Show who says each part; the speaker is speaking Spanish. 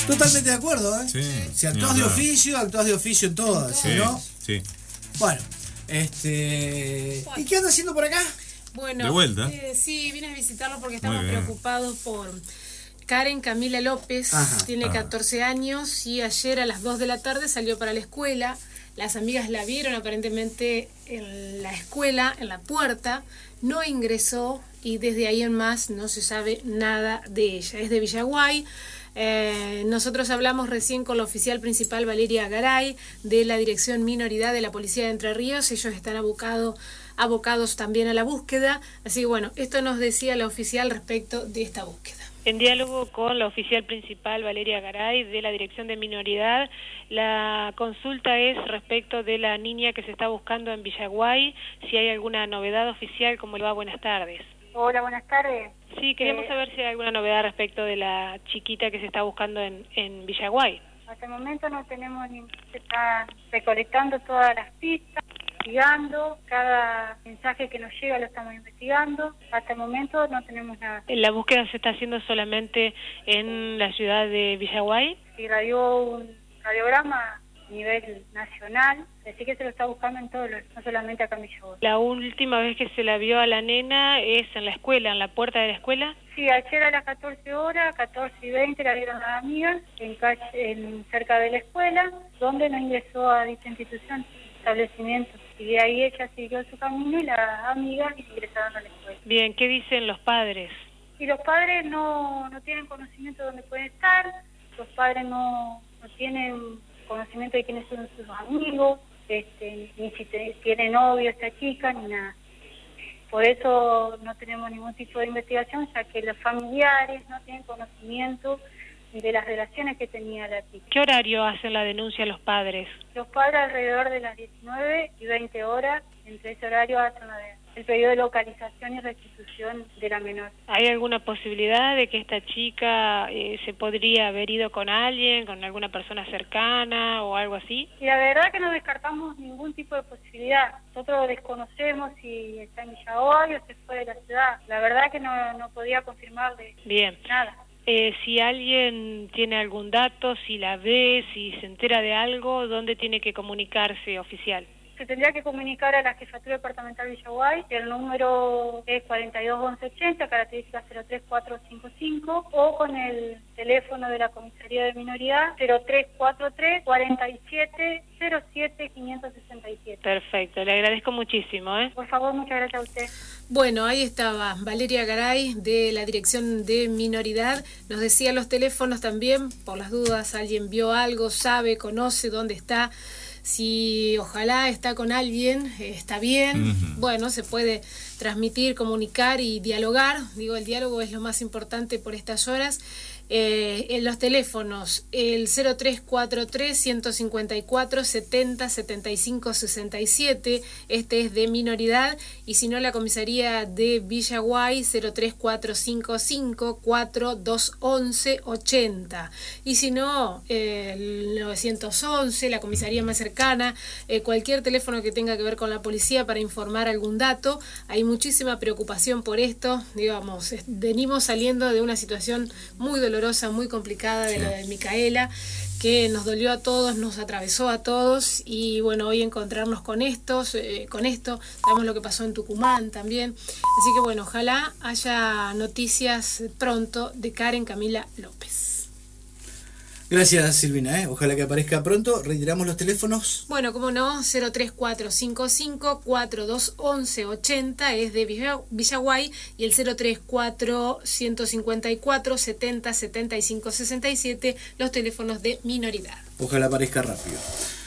Speaker 1: Totalmente de acuerdo, ¿eh?
Speaker 2: Sí.
Speaker 1: Si actúas de oficio, actúas de oficio en todas,
Speaker 2: Sí,
Speaker 1: ¿no?
Speaker 2: sí.
Speaker 1: Bueno, ¿y qué anda haciendo por acá?
Speaker 3: Bueno,
Speaker 2: ¿De vuelta?
Speaker 3: Sí, vine a visitarlo porque estamos
Speaker 2: Muy bien.
Speaker 3: preocupados por Karen Camila López.
Speaker 1: Ajá.
Speaker 3: Tiene 14 años y ayer a las 2 de la tarde salió para la escuela. Las amigas la vieron aparentemente en la escuela, en la puerta. No ingresó y desde ahí en más no se sabe nada de ella. Es de Villaguay. Nosotros hablamos recién con la oficial principal Valeria Garay de la Dirección Minoridad de la Policía de Entre Ríos. Ellos están abocados también a la búsqueda. Así que bueno, esto nos decía la oficial respecto de esta búsqueda. En diálogo con la oficial principal Valeria Garay de la Dirección de Minoridad, la consulta es respecto de la niña que se está buscando en Villaguay, si hay alguna novedad oficial. ¿Cómo le va? Buenas tardes.
Speaker 4: Hola, buenas tardes.
Speaker 3: Sí, queremos saber si hay alguna novedad respecto de la chiquita que se está buscando en Villaguay.
Speaker 4: Hasta el momento no tenemos se está recolectando todas las pistas, investigando, cada mensaje que nos llega lo estamos investigando. Hasta el momento no tenemos nada.
Speaker 3: ¿La búsqueda se está haciendo solamente en la ciudad de Villaguay?
Speaker 4: Se radió un radiograma a nivel nacional, así que se lo está buscando en todos los, no solamente acá en Villaguay.
Speaker 3: ¿La última vez que se la vio a la nena es en la escuela, en la puerta de la escuela?
Speaker 4: Sí, ayer a las 14 horas, 14:20, la vieron las amigas cerca de la escuela, donde no ingresó a dicha institución, establecimiento. Y de ahí ella siguió su camino y las amigas ingresaron a la escuela.
Speaker 3: Bien, ¿qué dicen los padres?
Speaker 4: Y los padres no tienen conocimiento de dónde pueden estar, los padres no tienen conocimiento de quiénes son sus amigos, ni si tiene novio esta chica, ni nada. Por eso no tenemos ningún tipo de investigación, ya que los familiares no tienen conocimiento de las relaciones que tenía la chica.
Speaker 3: ¿Qué horario hacen la denuncia los padres?
Speaker 4: Los padres alrededor de las 19 y 20 horas, entre ese horario hacen el periodo de localización y restitución de la menor.
Speaker 3: ¿Hay alguna posibilidad de que esta chica se podría haber ido con alguien, con alguna persona cercana o algo así?
Speaker 4: Y la verdad que no descartamos ningún tipo de posibilidad. Nosotros desconocemos si está en Villaguay o se fue de la ciudad. La verdad que no podía confirmarle nada.
Speaker 3: Si alguien tiene algún dato, si la ve, si se entera de algo, ¿dónde tiene que comunicarse, oficial?
Speaker 4: Se tendría que comunicar a la Jefatura Departamental Villaguay, el número es 421180, característica 03455, o con el teléfono de la Comisaría de Minoridad 0343 47 07 567.
Speaker 3: Perfecto, le agradezco muchísimo.
Speaker 4: Por favor, muchas gracias a usted.
Speaker 3: Bueno, ahí estaba Valeria Garay de la Dirección de Minoridad. Nos decía los teléfonos también, por las dudas, alguien vio algo, sabe, conoce dónde está. Si ojalá está con alguien, está bien, bueno, se puede transmitir, comunicar y dialogar. Digo, el diálogo es lo más importante por estas horas. En los teléfonos, el 0343 154 70 75 67, este es de Minoridad, y si no la comisaría de Villaguay 03455 4211 80, y si no el 911, la comisaría más cercana, cualquier teléfono que tenga que ver con la policía para informar algún dato. Hay muchísima preocupación por esto, digamos, venimos saliendo de una situación muy dolorosa, muy complicada de la de Micaela, que nos dolió a todos, nos atravesó a todos, y bueno, hoy encontrarnos con esto, sabemos lo que pasó en Tucumán también, así que bueno, ojalá haya noticias pronto de Karen Camila López.
Speaker 1: Gracias, Silvina, ojalá que aparezca pronto. Reiteramos los teléfonos.
Speaker 3: Bueno, como no, 03455 4211 80 es de Villaguay, y el 034 154 70 75 67 los teléfonos de Minoridad.
Speaker 1: Ojalá aparezca rápido.